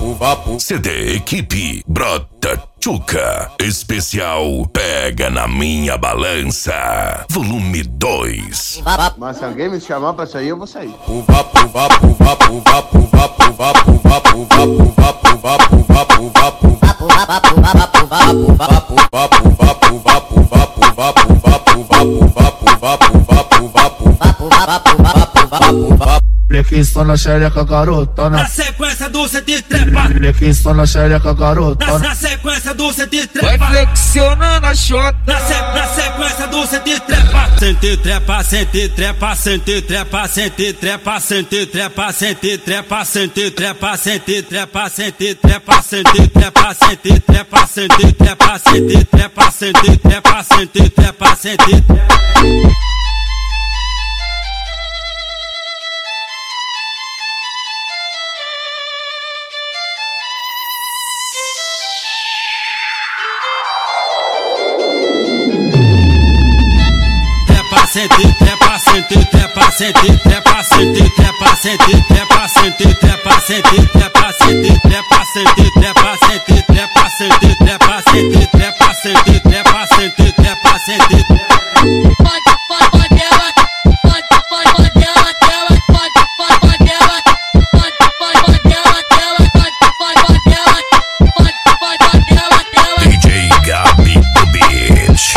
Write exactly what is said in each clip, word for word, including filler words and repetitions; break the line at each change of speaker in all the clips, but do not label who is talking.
vapo, vapo. C D Equipe Brota Tchuca. Especial Pega na Minha Balança. Volume dois.
Mas se alguém me chamar pra sair, eu vou sair.
Vapo, vapo, vapo, vapo, vapo, vapo, vapo, vapo, vapo, vapo, vapo, vapo,
Vapo, vapo, vapo, vapo, vapo.
vapo, vapo, vapo, vapo, vapo, vapo, vapo, vapo, vapo, vapo, vapo,
Vapo, vapo, vapo, vapo, vapo.
Blequinho só na xereca, garotona.
Na sequência do cê te trepa.
Blequinho só na xereca, garotona.
Na sequência do cê te
Vai
trepa.
flexionando a xota.
Na, se, na sequência do cê te trepa. Sente trepa, sente trepa, sente trepa, sente trepa, sente trepa, sente trepa, sente trepa, sente trepa, sente trepa, sente trepa, sente trepa, sente trepa, sente trepa, sente trepa, sente trepa, sente trepa. Sente trepa, sente trepa, sente trepa, sente trepa, sente trepa, sente trepa, sente trepa, sente trepa, sente trepa, sente trepa, sente trepa, sente trepa, sente trepa, sente trepa, sente trepa.
D J Gabi do Beach.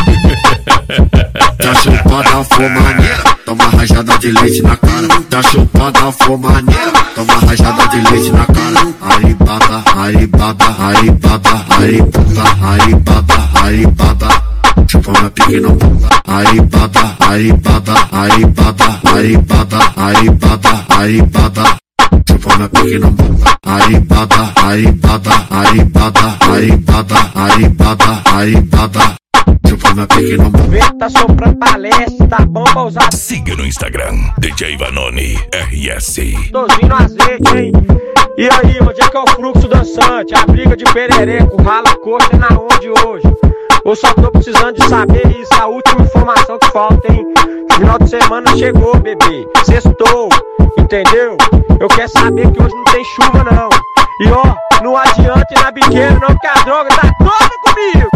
Tá chupada for maneira, toma rajada de leite na cara. Tá chupada for maneira, toma rajada de leite na cara. Alibaba, Alibaba, Alibaba, Alibaba, Alibaba, Alibaba. Chupa minha pique não pula. Alibaba, Alibaba, Alibaba, Alibaba, Alibaba, Alibaba. Chupa minha pique não pula. Alibaba, Alibaba, Alibaba, Alibaba, Alibaba, Alibaba. Chupa minha pique não pula.
Tá soprando palestra, tá bom pra usar.
Siga no Instagram, D J Vanoni R S.
Dozinho no azeite, hein? E aí, onde é que é o fluxo dançante? A briga de perereco, rala coxa é na onde hoje? Eu só tô precisando de saber isso, a última informação que falta, hein? Final de semana chegou, bebê, sextou, entendeu? Eu quero saber que hoje não tem chuva, não. E ó, não adianta ir na biqueira, não, que a droga tá toda comigo.